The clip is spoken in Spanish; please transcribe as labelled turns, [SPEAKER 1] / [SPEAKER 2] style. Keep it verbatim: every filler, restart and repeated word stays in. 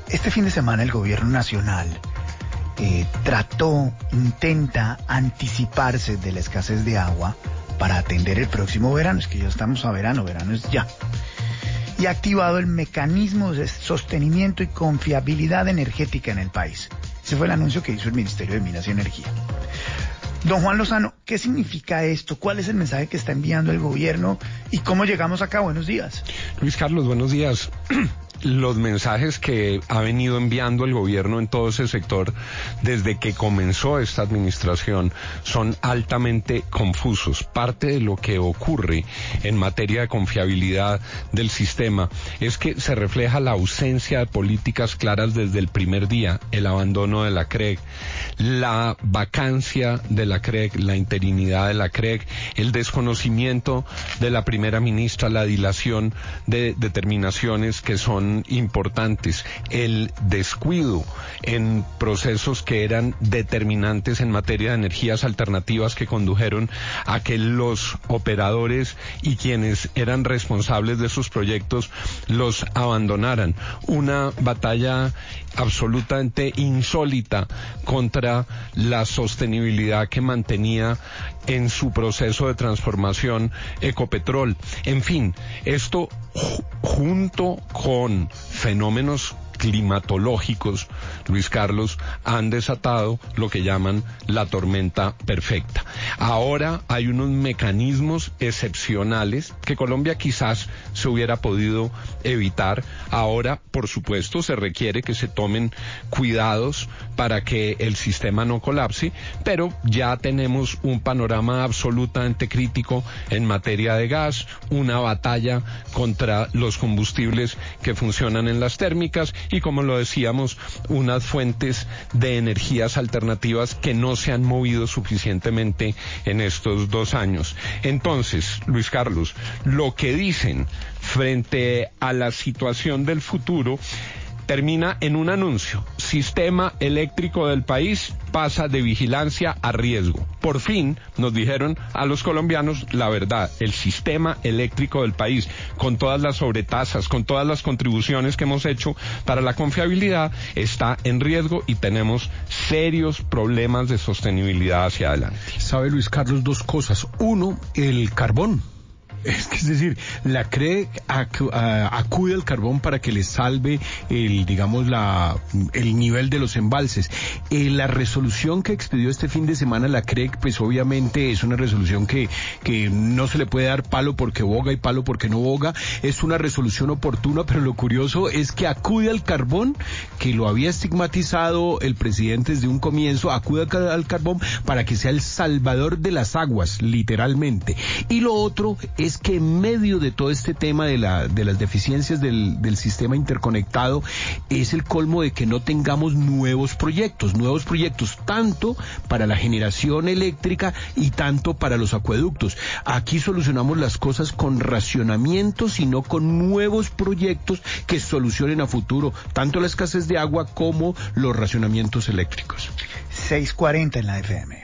[SPEAKER 1] Este fin de semana el gobierno nacional eh, trató, intenta anticiparse de la escasez de agua para atender el próximo verano. Es que ya estamos a verano, verano es ya. Y ha activado el mecanismo de sostenimiento y confiabilidad energética en el país. Ese fue el anuncio que hizo el Ministerio de Minas y Energía. Don Juan Lozano, ¿qué significa esto? ¿Cuál es el mensaje que está enviando el gobierno? ¿Y cómo llegamos acá? Buenos días.
[SPEAKER 2] Luis Carlos, buenos días. Los mensajes que ha venido enviando el gobierno en todo ese sector desde que comenzó esta administración son altamente confusos. Parte de lo que ocurre en materia de confiabilidad del sistema es que se refleja la ausencia de políticas claras desde el primer día, el abandono de la C R E G, la vacancia de la C R E G, la interinidad de la C R E G, el desconocimiento de la primera ministra, la dilación de determinaciones que son importantes, el descuido en procesos que eran determinantes en materia de energías alternativas que condujeron a que los operadores y quienes eran responsables de esos proyectos los abandonaran. Una batalla absolutamente insólita contra la sostenibilidad que mantenía en su proceso de transformación Ecopetrol. En fin, esto junto con fenómenos climatológicos, Luis Carlos, han desatado lo que llaman la tormenta perfecta. Ahora hay unos mecanismos excepcionales que Colombia quizás se hubiera podido evitar. Ahora, por supuesto, se requiere que se tomen cuidados para que el sistema no colapse, pero ya tenemos un panorama absolutamente crítico en materia de gas, una batalla contra los combustibles que funcionan en las térmicas y, como lo decíamos, unas fuentes de energías alternativas que no se han movido suficientemente en estos dos años. Entonces, Luis Carlos, lo que dicen frente a la situación del futuro termina en un anuncio: sistema eléctrico del país pasa de vigilancia a riesgo. Por fin nos dijeron a los colombianos la verdad: el sistema eléctrico del país, con todas las sobretasas, con todas las contribuciones que hemos hecho para la confiabilidad, está en riesgo y tenemos serios problemas de sostenibilidad hacia adelante.
[SPEAKER 3] ¿Sabe, Luis Carlos, dos cosas? Uno, el carbón. Es que, es decir, la C R E G acu- a- acude al carbón para que le salve el, digamos, la, el nivel de los embalses. Eh, la resolución que expidió este fin de semana la C R E G, pues obviamente es una resolución que, que no se le puede dar palo porque boga y palo porque no boga. Es una resolución oportuna, pero lo curioso es que acude al carbón, que lo había estigmatizado el presidente desde un comienzo, acude al, al carbón para que sea el salvador de las aguas, literalmente. Y lo otro es es que en medio de todo este tema de la de las deficiencias del, del sistema interconectado, es el colmo de que no tengamos nuevos proyectos, nuevos proyectos tanto para la generación eléctrica y tanto para los acueductos. Aquí solucionamos las cosas con racionamientos y no con nuevos proyectos que solucionen a futuro tanto la escasez de agua como los racionamientos eléctricos.
[SPEAKER 1] seis cuarenta en la F M.